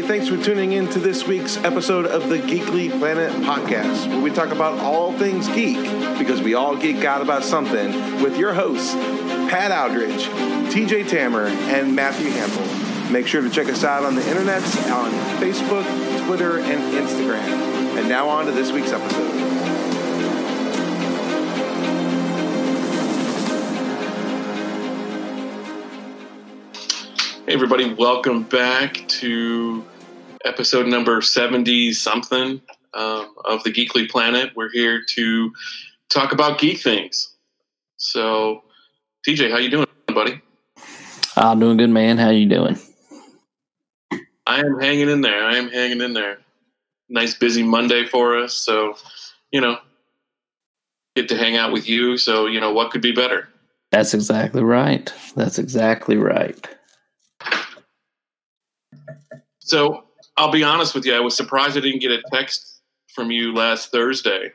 thanks for tuning in to this week's episode of the Geekly Planet podcast, where we talk about all things geek, because we all geek out about something, with your hosts, Pat Aldridge, TJ Tammer, and Matthew Hampel. Make sure to check us out on the internet, on Facebook, Twitter, and Instagram. And now on to this week's episode. Hey everybody, welcome back to episode number 70-something of the Geekly Planet. We're here to talk about geek things. So, TJ, how you doing, buddy? I'm doing good, man. How you doing? I am hanging in there. Nice busy Monday for us. So, get to hang out with you. So, what could be better? That's exactly right. So I'll be honest with you. I was surprised I didn't get a text from you last Thursday.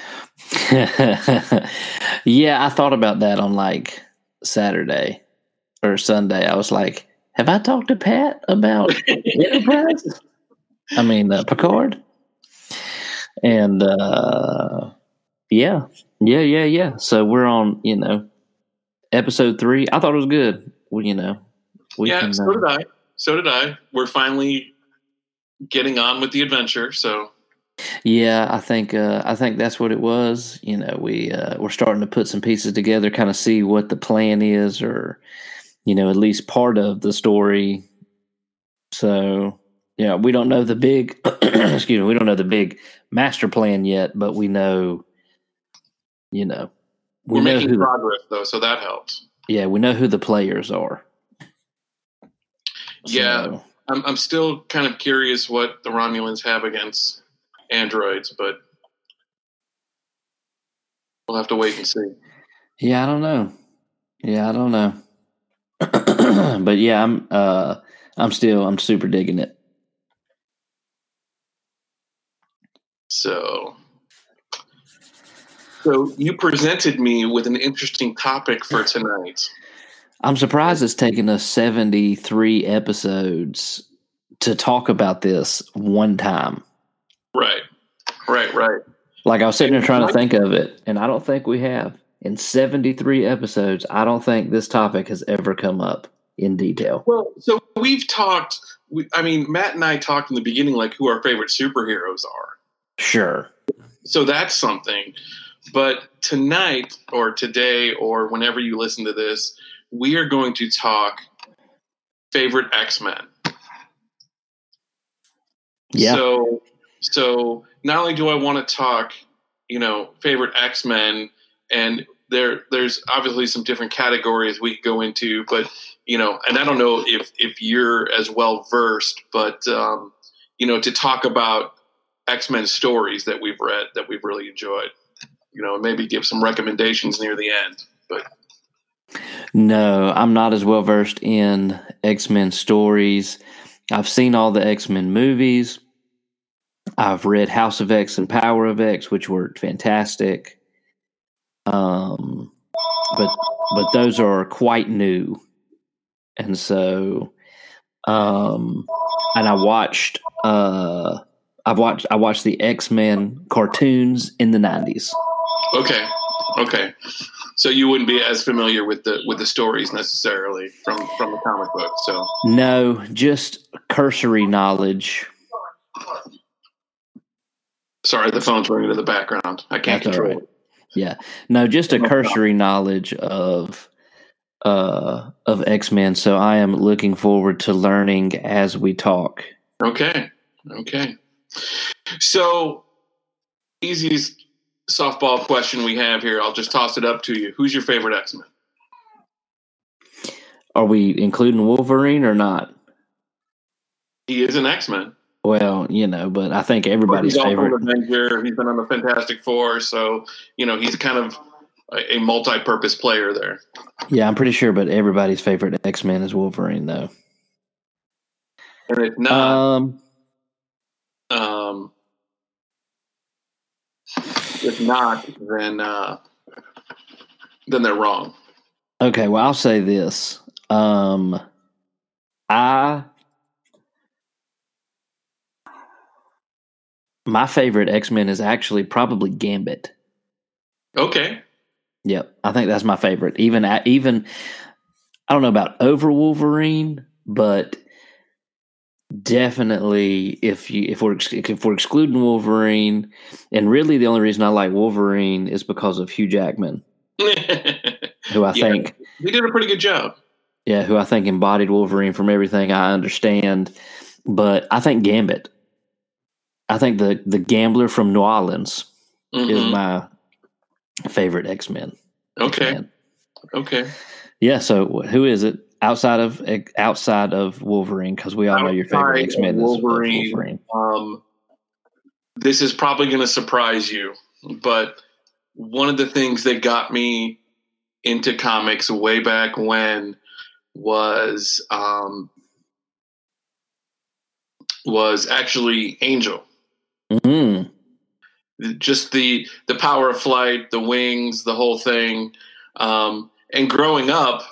Yeah, I thought about that on like Saturday or Sunday. I was like, have I talked to Pat about Enterprise? Picard? And yeah. So we're on, episode 3. I thought it was good. So did I. We're finally getting on with the adventure. So, yeah, I think that's what it was. We're starting to put some pieces together, kind of see what the plan is, or at least part of the story. So, we don't know the big, we don't know the big master plan yet, but we know, we're making progress though, so that helps. Yeah, we know who the players are. Yeah, so, I'm still kind of curious what the Romulans have against androids, but we'll have to wait and see. Yeah, I don't know. But yeah, I'm super digging it. So you presented me with an interesting topic for tonight. I'm surprised it's taken us 73 episodes to talk about this one time. Right. Like I was sitting there trying to think of it, and I don't think we have. In 73 episodes, I don't think this topic has ever come up in detail. Well, so we've talked, Matt and I talked in the beginning like who our favorite superheroes are. Sure. So that's something. But tonight or today or whenever you listen to this, we are going to talk favorite X-Men. Yeah. So not only do I want to talk, favorite X-Men, and there's obviously some different categories we could go into, but and I don't know if you're as well versed, but to talk about X-Men stories that we've read that we've really enjoyed, maybe give some recommendations near the end, but. No, I'm not as well versed in X-Men stories. I've seen all the X-Men movies. I've read House of X and Power of X, which were fantastic. But those are quite new, and so, and I watched the X-Men cartoons in the 90s. Okay. So you wouldn't be as familiar with the stories necessarily from the comic book. So no, just cursory knowledge. Sorry, the phone's ringing in the background. I can't control it. Yeah, no, just a cursory knowledge of X-Men. So I am looking forward to learning as we talk. Okay. So easiest softball question we have here. I'll just toss it up to you. Who's your favorite X-Men? Are we including Wolverine or not? He is an X-Men. Well, but I think everybody's favorite. An Avenger. He's been on the Fantastic Four, so he's kind of a multi-purpose player there. Yeah, I'm pretty sure, but everybody's favorite X-Men is Wolverine, though. And if not, then they're wrong. Okay, well, I'll say this. I My favorite X-Men is actually probably Gambit. Okay. Yep, I think that's my favorite. Even I don't know about over Wolverine, but definitely if we're excluding Wolverine, and really the only reason I like Wolverine is because of Hugh Jackman, who I think he did a pretty good job. Yeah, who I think embodied Wolverine from everything I understand. But I think Gambit. I think the gambler from New Orleans is my favorite X-Men. Okay. X-Men. Okay. Yeah. So who is it outside of Wolverine? Because we all know your favorite X-Men is Wolverine. This is probably going to surprise you, but one of the things that got me into comics way back when was actually Angel. Mm-hmm. Just the power of flight, the wings, the whole thing. And growing up,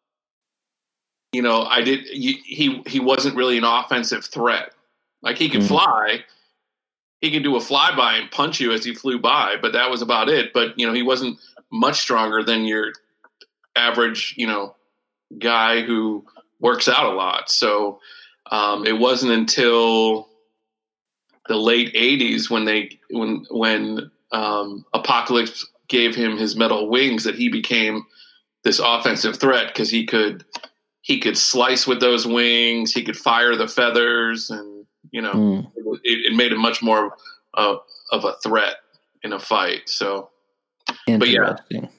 he wasn't really an offensive threat. Like he could fly, he could do a flyby and punch you as he flew by, but that was about it. But he wasn't much stronger than your average, guy who works out a lot. So it wasn't until the late 80s when Apocalypse gave him his metal wings that he became this offensive threat, because he could slice with those wings, he could fire the feathers, and it made him much more of a threat in a fight. So, but yeah.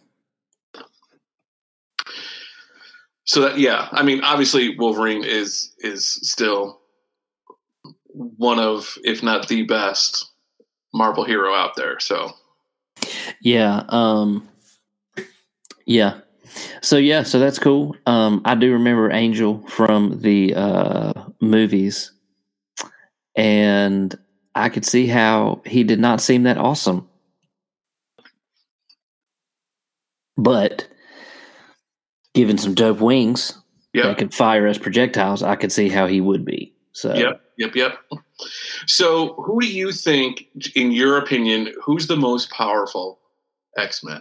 So that, I mean, obviously Wolverine is still one of, if not the best Marvel hero out there. So yeah. So that's cool. I do remember Angel from the movies, and I could see how he did not seem that awesome. But given some dope wings that could fire as projectiles, I could see how he would be. So Yep. So who do you think, in your opinion, who's the most powerful X-Men?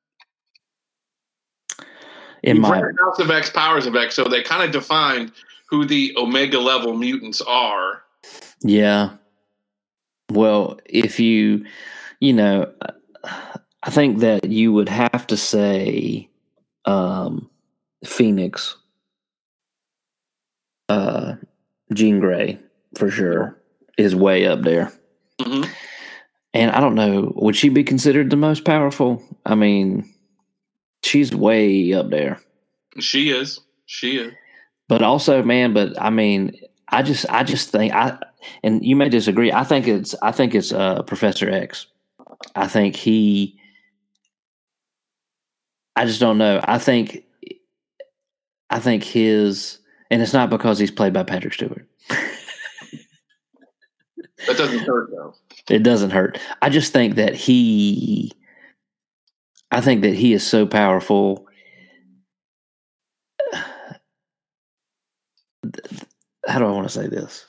You've read House of X, Powers of X, so they kind of defined who the Omega level mutants are. Yeah. Well, if I think that you would have to say Phoenix, Jean Grey, for sure, is way up there. Mm-hmm. And I don't know, would she be considered the most powerful? I mean, she's way up there. She is. But also, man, I mean, I just think and you may disagree. I think it's Professor X. I think I just don't know. I think his, and it's not because he's played by Patrick Stewart. That doesn't hurt, though. It doesn't hurt. I just think that he is so powerful. How do I want to say this?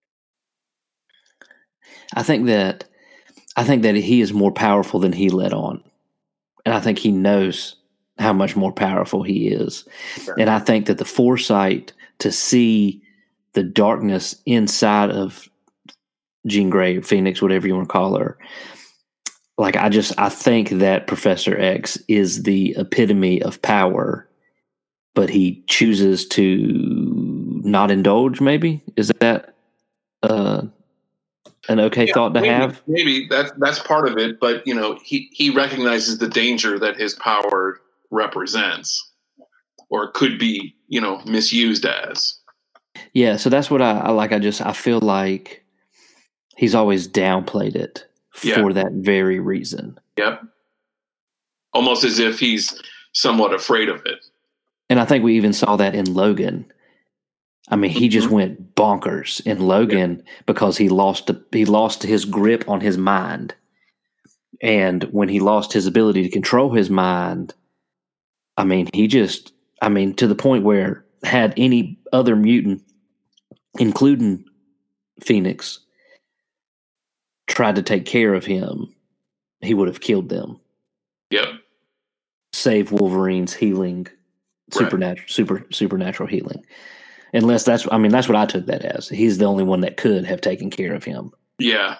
I think that he is more powerful than he let on. And I think he knows how much more powerful he is. Right. And I think that the foresight to see the darkness inside of Jean Grey, Phoenix, whatever you want to call her, like I think that Professor X is the epitome of power, but he chooses to not indulge. Maybe is that an okay thought to have? Maybe that's part of it, but he recognizes the danger that his power represents, or could be misused as. Yeah, so that's what I like. I feel like he's always downplayed it for that very reason. Yep. Almost as if he's somewhat afraid of it. And I think we even saw that in Logan. I mean, he just went bonkers in Logan because he lost his grip on his mind. And when he lost his ability to control his mind, I mean, to the point where had any other mutant, including Phoenix, tried to take care of him, he would have killed them. Yep. Save Wolverine's healing, supernatural healing. Unless that's what I took that as. He's the only one that could have taken care of him. Yeah.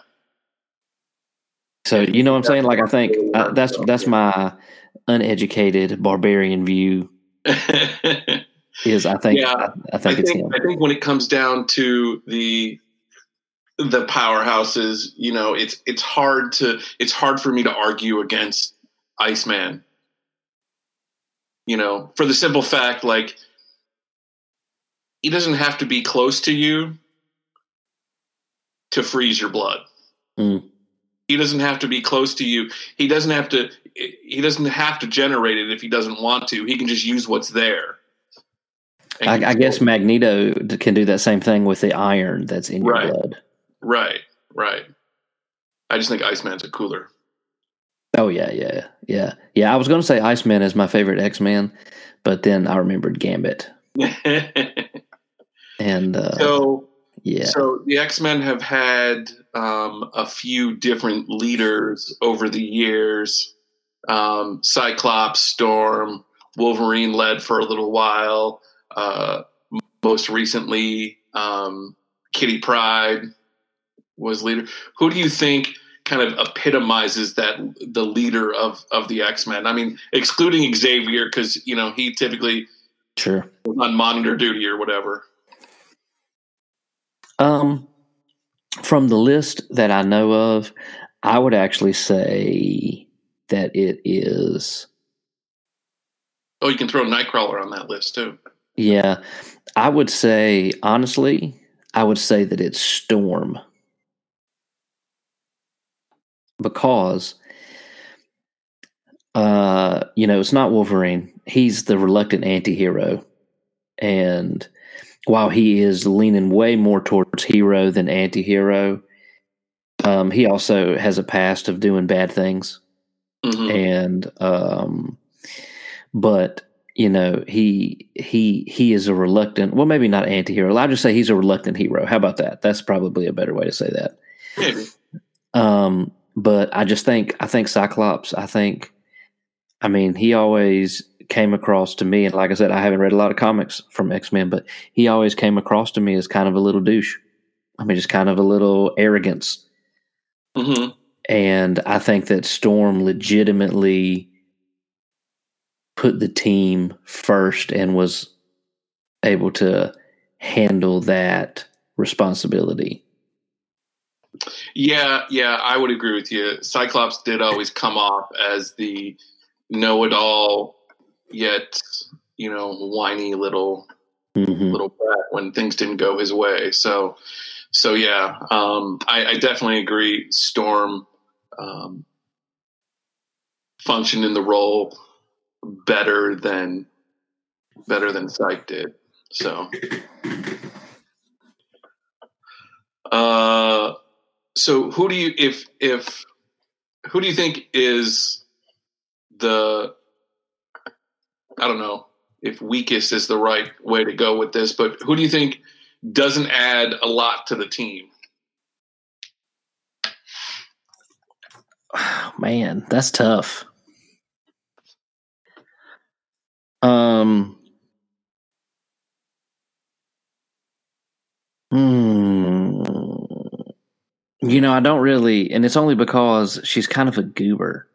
So you know what I'm saying? Like, I think that's my uneducated barbarian view. Is I think it's him. I think when it comes down to the powerhouses, you know, it's hard for me to argue against Iceman. You know, for the simple fact, like, he doesn't have to be close to you to freeze your blood. Mm. He doesn't have to be close to you. He doesn't have to generate it if he doesn't want to. He can just use what's there. I guess Magneto can do that same thing with the iron that's in your blood. Right. I just think Iceman's a cooler. Oh, yeah. I was going to say Iceman is my favorite X-Man, but then I remembered Gambit. And so the X-Men have had a few different leaders over the years. Cyclops, Storm, Wolverine led for a little while. Most recently, Kitty Pryde was leader. Who do you think kind of epitomizes the leader of the X-Men? I mean, excluding Xavier, because, you know, he typically was on monitor duty or whatever. From the list that I know of, I would actually say that it is. Oh, you can throw Nightcrawler on that list too. Yeah, I would say, honestly, that it's Storm. Because, you know, it's not Wolverine. He's the reluctant anti-hero. And while he is leaning way more towards hero than anti-hero, he also has a past of doing bad things. Mm-hmm. And, but, you know, he is a reluctant, well, maybe not anti-hero. I'll just say he's a reluctant hero. How about that? That's probably a better way to say that. Maybe. But I think Cyclops, he always came across to me, and like I said, I haven't read a lot of comics from X-Men, but he always came across to me as kind of a little douche. I mean, just kind of a little arrogance. Mm-hmm. And I think that Storm legitimately put the team first and was able to handle that responsibility. Yeah, I would agree with you. Cyclops did always come off as the know-it-all, yet, you know, whiny little brat when things didn't go his way. So yeah, I definitely agree. Storm functioned in the role better than Cyc did. So. So who do you think is the, I don't know if weakest is the right way to go with this, but who do you think doesn't add a lot to the team? Oh, man, that's tough. You know, I don't really, and it's only because she's kind of a goober,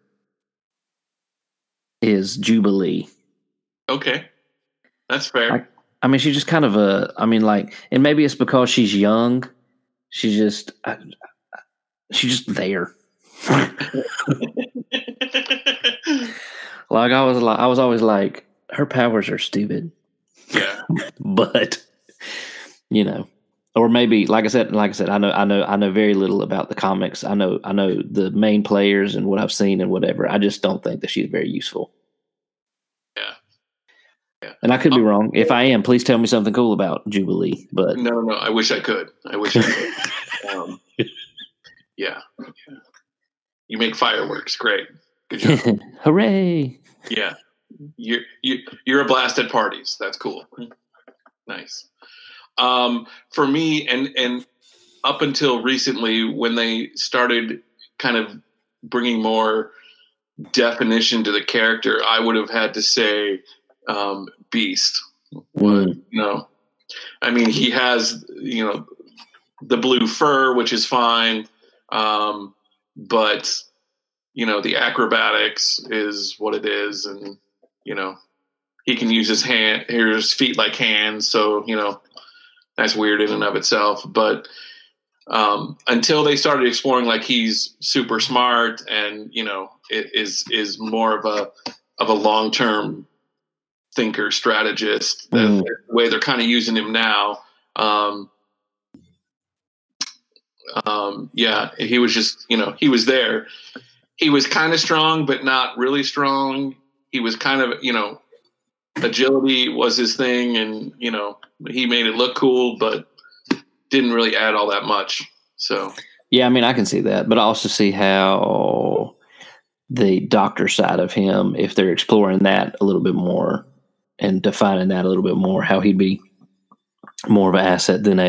is Jubilee. Okay. That's fair. I mean, she's just kind of and maybe it's because she's young. She's just there. I was always like, her powers are stupid. Yeah. But, you know, or maybe, like I said, I know very little about the comics. I know the main players and what I've seen and whatever. I just don't think that she's very useful. Yeah. And I could be wrong. If I am, please tell me something cool about Jubilee. But no, I wish I could. Yeah. You make fireworks. Great. Good job. Hooray. Yeah. You're a blast at parties. That's cool. Nice. For me, and up until recently, when they started kind of bringing more definition to the character, I would have had to say Beast. I mean, he has, the blue fur, which is fine. But, the acrobatics is what it is. And, he can use his feet like hands. So, that's weird in and of itself. But until they started exploring, like, he's super smart and, it is more of a long-term thinker, strategist, the way they're kind of using him now. He was just, he was there. He was kind of strong, but not really strong. He was kind of, agility was his thing, and, he made it look cool, but didn't really add all that much. So, yeah, I mean, I can see that, but I also see how the doctor side of him, if they're exploring that a little bit more and defining that a little bit more, how he'd be more of an asset than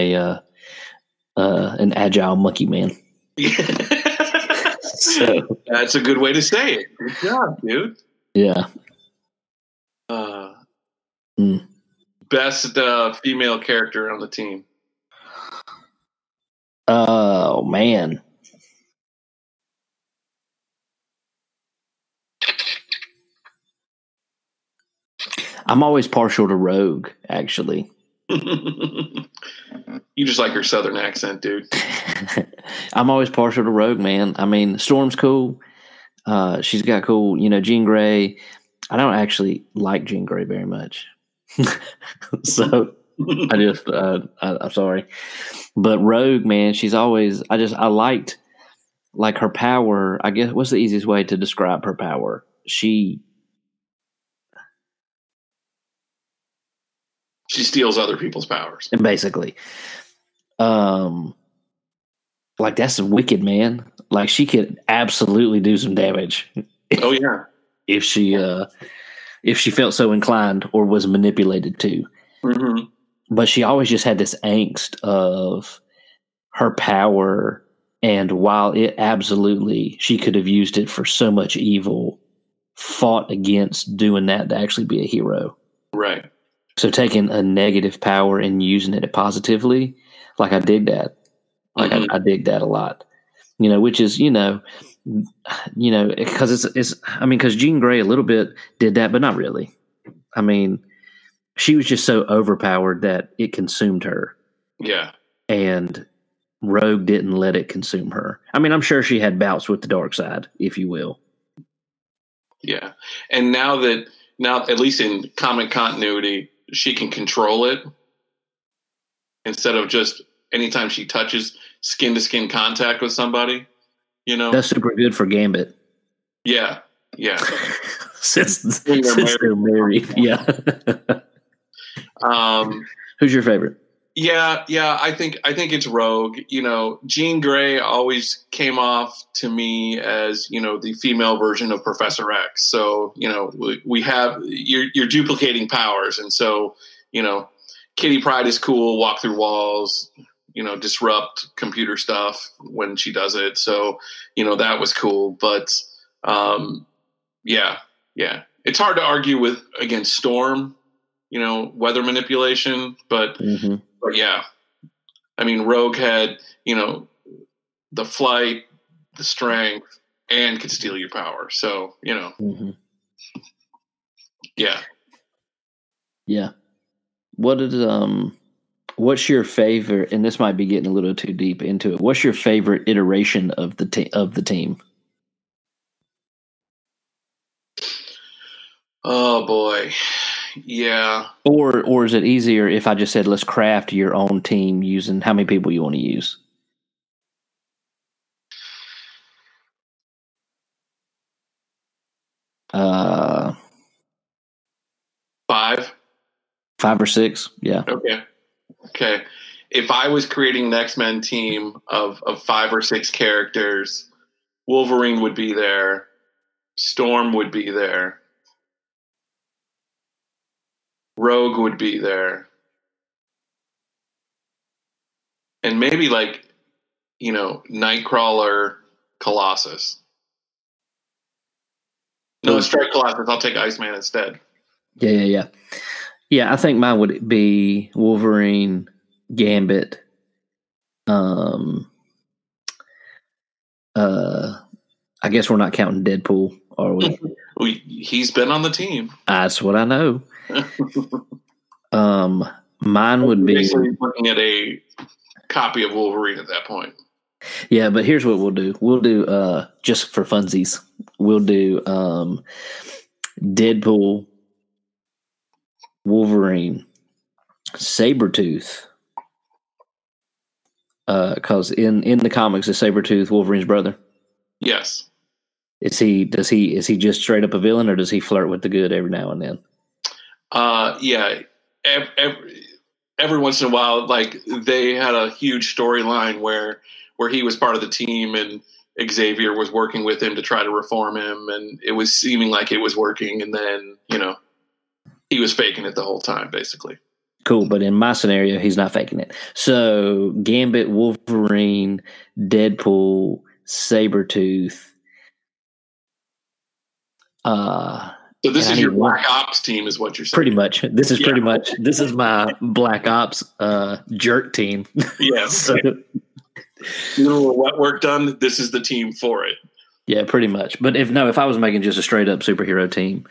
an agile monkey man. So that's a good way to say it. Good job, dude. Yeah. Best female character on the team. Oh, man. I'm always partial to Rogue, actually. You just like her southern accent, dude. I'm always partial to Rogue, man. I mean, Storm's cool. She's got cool, Jean Grey. I don't actually like Jean Grey very much. So I'm sorry. But Rogue, man, she's always, I liked, like, her power. I guess, what's the easiest way to describe her power? She steals other people's powers. Basically. Like, that's wicked, man. Like, she could absolutely do some damage. Oh, yeah. if she felt so inclined or was manipulated to. Mm-hmm. But she always just had this angst of her power, and while it absolutely, she could have used it for so much evil, fought against doing that to actually be a hero. Right. So taking a negative power and using it positively, like, I dig that. Like, I dig that a lot. Which is, because because Jean Grey a little bit did that, but not really. I mean, she was just so overpowered that it consumed her. Yeah. And Rogue didn't let it consume her. I mean, I'm sure she had bouts with the dark side, if you will. Yeah. And now, at least in comic continuity, she can control it instead of just anytime she touches skin-to-skin contact with somebody, That's super good for Gambit. Yeah. since they're married. Yeah. Who's your favorite? Yeah. I think it's Rogue. Jean Grey always came off to me as, the female version of Professor X. So, we have, you're duplicating powers. And so, Kitty Pryde is cool, walk through walls, disrupt computer stuff when she does it. So, that was cool. But, yeah. It's hard to argue against Storm, weather manipulation, but yeah. I mean, Rogue had, the flight, the strength, and could steal your power. So, yeah. Yeah. What's your favorite, and this might be getting a little too deep into it, what's your favorite iteration of the team? Oh boy. Yeah. Or is it easier if I just said, let's craft your own team using how many people you want to use? Five or six. Yeah. Okay. If I was creating an X-Men team of 5 or 6 characters, Wolverine would be there. Storm would be there. Rogue would be there. And maybe, like, Nightcrawler, Colossus. No, strike Colossus. I'll take Iceman instead. Yeah. I think mine would be Wolverine, Gambit. I guess we're not counting Deadpool, are we? He's been on the team. That's what I know. Mine would be looking at a copy of Wolverine at that point. Yeah, but here's what we'll do. We'll do just for funsies. We'll do Deadpool, Wolverine, Sabretooth. Because in the comics, is Sabretooth Wolverine's brother? Yes. Is he just straight up a villain, or does he flirt with the good every now and then? Yeah. Every once in a while, like they had a huge storyline where he was part of the team and Xavier was working with him to try to reform him, and it was seeming like it was working, and then he was faking it the whole time, basically. Cool, but in my scenario, he's not faking it. So Gambit, Wolverine, Deadpool, Sabretooth. So this is your Black Ops team, is what you're saying. Pretty much. This is my Black Ops jerk team. Yes. So, what work done, this is the team for it. Yeah, pretty much. But if I was making just a straight up superhero team,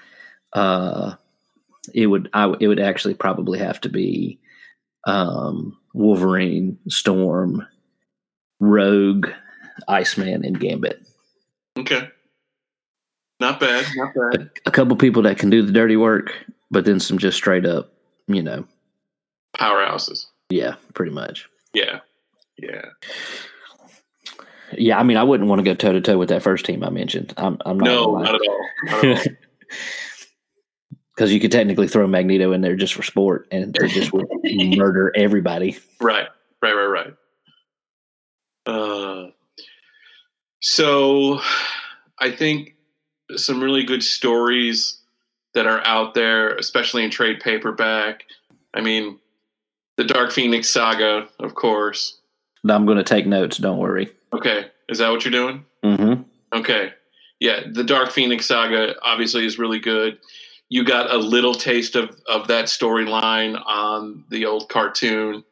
it would actually probably have to be Wolverine, Storm, Rogue, Iceman, and Gambit. Okay. Not bad. A couple people that can do the dirty work, but then some just straight up, powerhouses. Yeah, pretty much. Yeah. Yeah, I mean, I wouldn't want to go toe to toe with that first team I mentioned. I'm not. No, not at all. Because you could technically throw Magneto in there just for sport, and they just would murder everybody. Right. So I think some really good stories that are out there, especially in trade paperback. I mean, the Dark Phoenix saga, of course. I'm going to take notes. Don't worry. Okay. Is that what you're doing? Mm-hmm. Okay. Yeah. The Dark Phoenix saga obviously is really good. You got a little taste of that storyline on the old cartoon.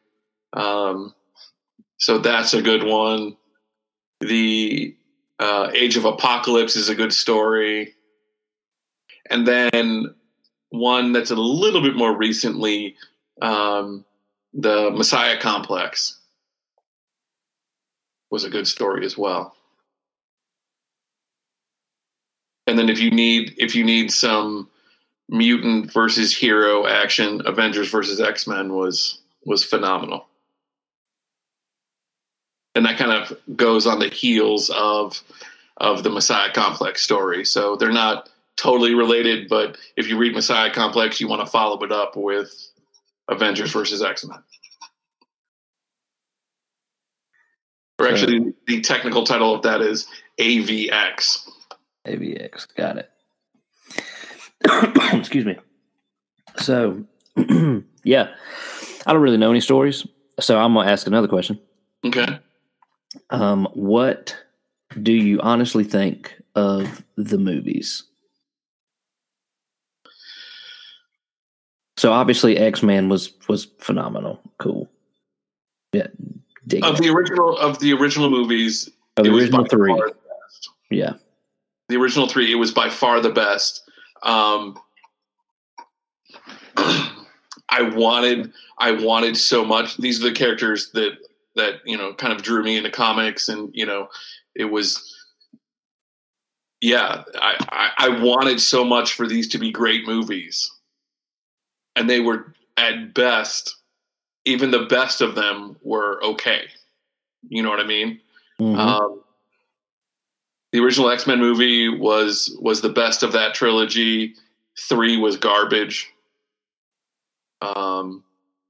So that's a good one. The Age of Apocalypse is a good story. And then one that's a little bit more recently, the Messiah Complex was a good story as well. And then if you need some mutant versus hero action, Avengers versus X-Men was phenomenal. And that kind of goes on the heels of the Messiah Complex story. So they're not totally related, but if you read Messiah Complex, you want to follow it up with Avengers versus X-Men. Or actually, the technical title of that is AVX. AVX, got it. Excuse me. So, yeah, I don't really know any stories, so I'm going to ask another question. Okay. What do you honestly think of the movies? So obviously X-Men was phenomenal. Cool. Yeah. Of the original movies, of the original three. Yeah. The original three, it was by far the best. I wanted so much. These are the characters that kind of drew me into comics, and it was, yeah, I wanted so much for these to be great movies, and they were at best. Even the best of them were okay. You know what I mean? Mm-hmm. The original X-Men movie was the best of that trilogy. 3 was garbage. The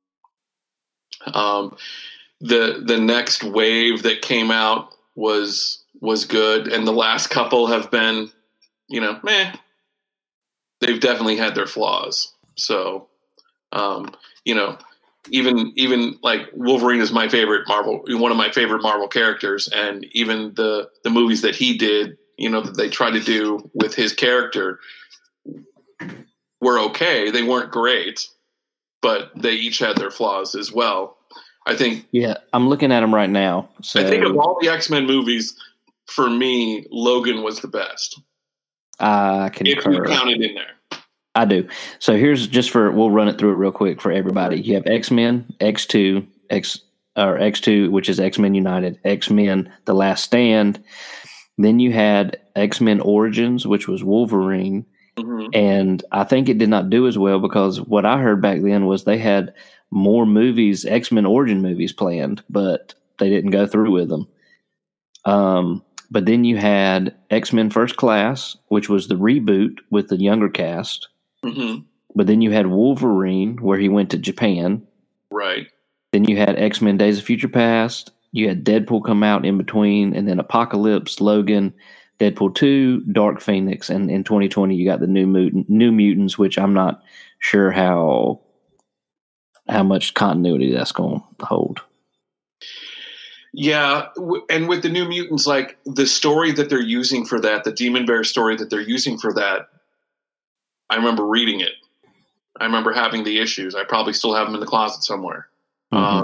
next wave that came out was good, and the last couple have been, meh. They've definitely had their flaws. So, even like Wolverine is my favorite one of my favorite Marvel characters, and even the movies that he did, that they tried to do with his character were okay. They weren't great, but they each had their flaws as well. I think. Yeah, I'm looking at them right now. So. I think of all the X-Men movies, for me, Logan was the best. I can if you count it in there. I do. So here's we'll run it through it real quick for everybody. You have X-Men, X2, X2, which is X-Men United, X-Men The Last Stand. Then you had X-Men Origins, which was Wolverine. Mm-hmm. And I think it did not do as well because what I heard back then was they had more movies, X-Men Origin movies planned, but they didn't go through with them. But then you had X-Men First Class, which was the reboot with the younger cast. Mm-hmm. But then you had Wolverine, where he went to Japan. Right. Then you had X-Men Days of Future Past. You had Deadpool come out in between, and then Apocalypse, Logan, Deadpool 2, Dark Phoenix, and in 2020 you got the New Mutants, which I'm not sure how much continuity that's going to hold. Yeah, and with the New Mutants, like the story that they're using for that, the Demon Bear story that they're using for that, I remember reading it. I remember having the issues. I probably still have them in the closet somewhere. Mm-hmm.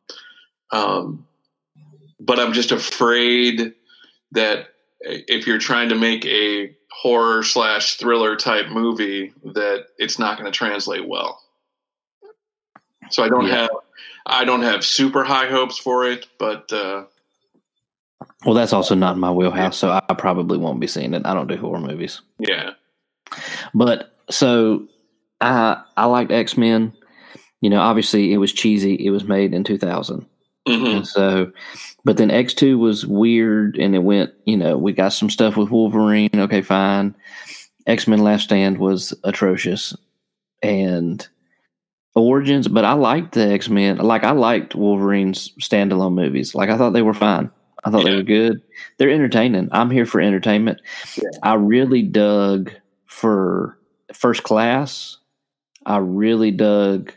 But I'm just afraid that if you're trying to make a horror / thriller type movie, that it's not going to translate well. So I don't have super high hopes for it, but well, that's also not in my wheelhouse, so I probably won't be seeing it. I don't do horror movies. Yeah, but so I liked X-Men. Obviously it was cheesy. It was made in 2000, mm-hmm. and so. But then X2 was weird, and it went. We got some stuff with Wolverine. Okay, fine. X-Men Last Stand was atrocious, and Origins, but I liked the X-Men. Like, I liked Wolverine's standalone movies. Like, I thought they were fine. I thought they were good. They're entertaining. I'm here for entertainment. Yeah. I really dug for First Class. I really dug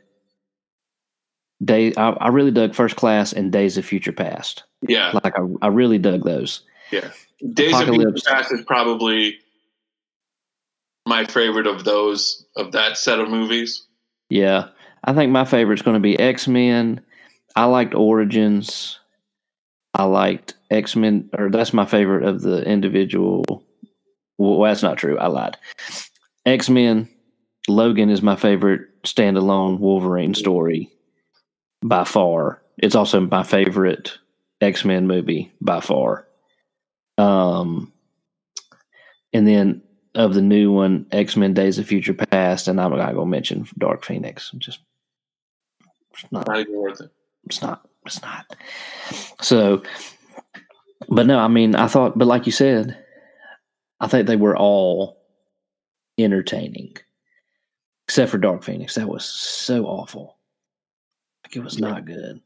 I really dug First Class and Days of Future Past. Yeah. Like, I really dug those. Yeah. Days of Future Past is probably my favorite of that set of movies. Yeah. I think my favorite's going to be X-Men. I liked Origins. I liked X-Men, or that's my favorite of the individual. Well, that's not true. I lied. X-Men, Logan is my favorite standalone Wolverine story by far. It's also my favorite X-Men movie by far. And then of the new one, X-Men Days of Future Past, and I'm not going to mention Dark Phoenix. It's not even worth it. It's not. So, but no, I mean, but like you said, I think they were all entertaining, except for Dark Phoenix. That was so awful. Like, it was not good.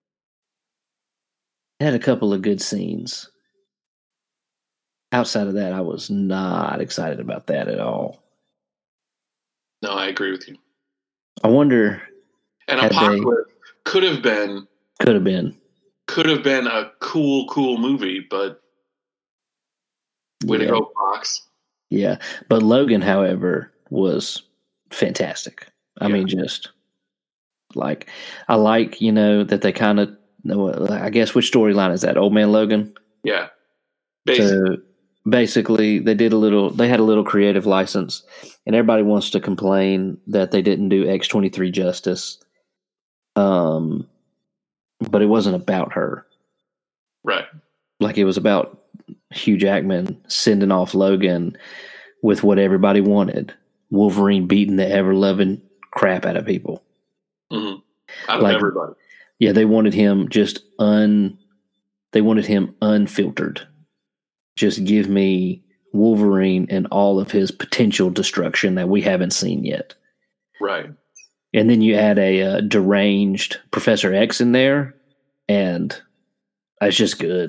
It had a couple of good scenes. Outside of that, I was not excited about that at all. No, I agree with you. I wonder. And Apocalypse could have been a cool movie, but way to go, Fox. Yeah, but Logan, however, was fantastic. I mean, just like, I like, that they kind of, I guess, which storyline is that? Old Man Logan? Yeah. Basically, they had a little creative license, and everybody wants to complain that they didn't do X-23 justice. But it wasn't about her. Right. Like, it was about Hugh Jackman sending off Logan with what everybody wanted. Wolverine beating the ever-loving crap out of people. Mm-hmm. Out of everybody. Yeah, they wanted him unfiltered. Just give me Wolverine and all of his potential destruction that we haven't seen yet. Right. And then you add a deranged Professor X in there, and it's just good.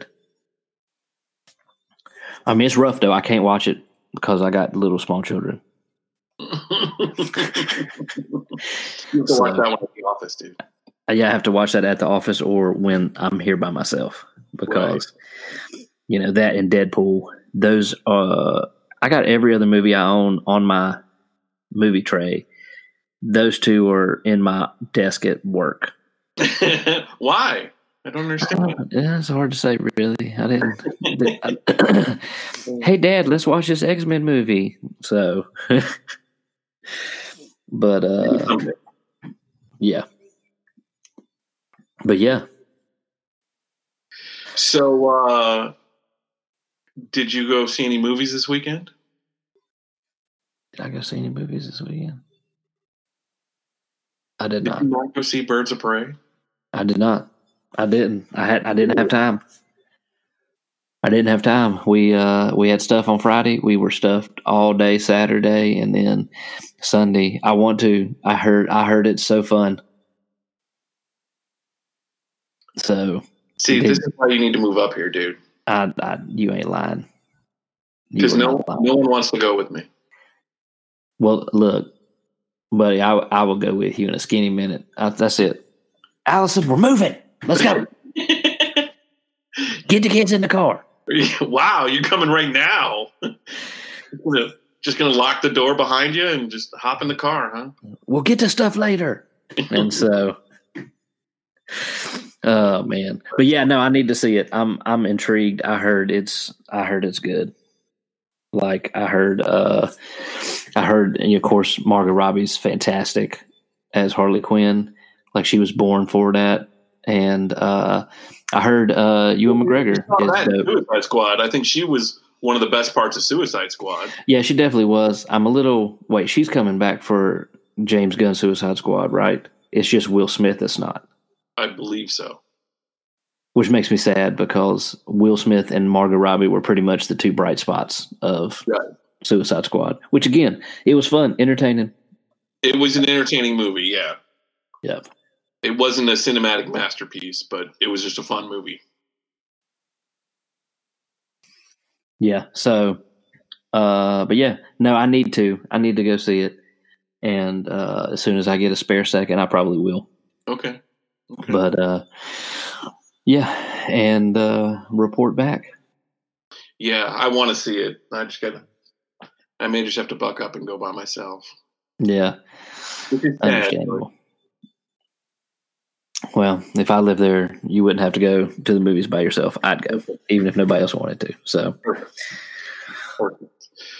I mean, it's rough, though. I can't watch it because I got little small children. You have to watch that one at the office, dude. Yeah, I have to watch that at the office or when I'm here by myself because, that and Deadpool, those, I got every other movie I own on my movie tray. Those two are in my desk at work. Why? I don't understand. It's hard to say, really. I didn't. Hey, Dad, let's watch this X-Men movie. So, but yeah. But yeah. So, did you go see any movies this weekend? Did I go see any movies this weekend? I did not. Did you not go see Birds of Prey? I did not. I didn't. I didn't have time. I didn't have time. We had stuff on Friday. We were stuffed all day Saturday, and then Sunday. I heard it's so fun. So see, this is why you need to move up here, dude. You ain't lying. Because no one wants to go with me. Well, look, buddy, I will go with you in a skinny minute. That's it. Allison, we're moving. Let's go. Get the kids in the car. Wow, you're coming right now. Just going to lock the door behind you and just hop in the car, huh? We'll get to stuff later. And so, oh man, but yeah, no, I need to see it. I'm intrigued. I heard it's good. Like I heard, and of course, Margot Robbie's fantastic as Harley Quinn. Like she was born for that. And I heard Ewan McGregor is Suicide Squad. I think she was one of the best parts of Suicide Squad. Yeah, she definitely was. She's coming back for James Gunn's Suicide Squad, right? It's just Will Smith that's not. I believe so. Which makes me sad because Will Smith and Margot Robbie were pretty much the two bright spots of Suicide Squad. Which again, it was fun, entertaining. It was an entertaining movie, yeah. Yep. It wasn't a cinematic masterpiece, but it was just a fun movie. Yeah. So, but yeah, no, I need to go see it. And as soon as I get a spare second, I probably will. Okay. But yeah, and report back. Yeah, I want to see it. I may just have to buck up and go by myself. Yeah. Understandable. Well, if I lived there, you wouldn't have to go to the movies by yourself. I'd go, even if nobody else wanted to. So, Perfect.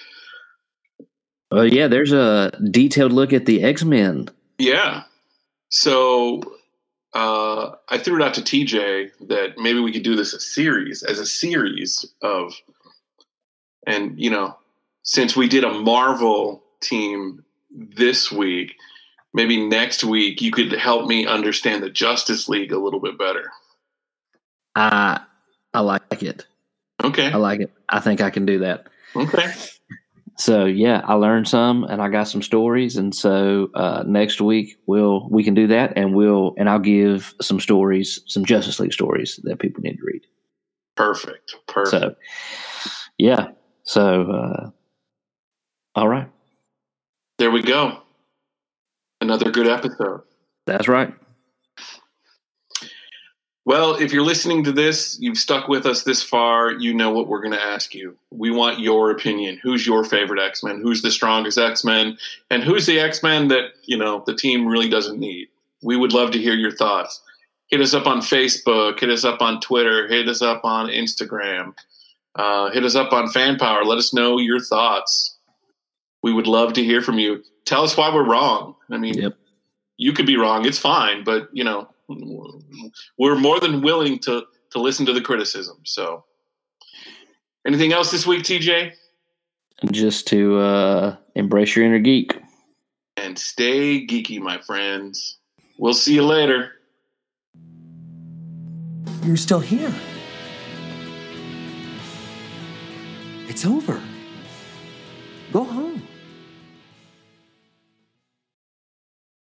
Well, yeah, there's a detailed look at the X-Men. Yeah. So I threw it out to TJ that maybe we could do this as a series of, and since we did a Marvel team this week, maybe next week you could help me understand the Justice League a little bit better. I like it. Okay. I like it. I think I can do that. Okay. So yeah, I learned some and I got some stories, and so next week we can do that, and I'll give some stories, some Justice League stories that people need to read. Perfect. So yeah. So all right. There we go. Another good episode. That's right. Well, if you're listening to this, you've stuck with us this far, you know what we're going to ask you. We want your opinion. Who's your favorite X-Men? Who's the strongest X-Men? And who's the X-Men that, the team really doesn't need? We would love to hear your thoughts. Hit us up on Facebook. Hit us up on Twitter. Hit us up on Instagram. Hit us up on FanPower. Let us know your thoughts. We would love to hear from you. Tell us why we're wrong. I mean, You could be wrong. It's fine. But, we're more than willing to listen to the criticism. So anything else this week, TJ? Just to embrace your inner geek. And stay geeky, my friends. We'll see you later. You're still here. It's over. Go home.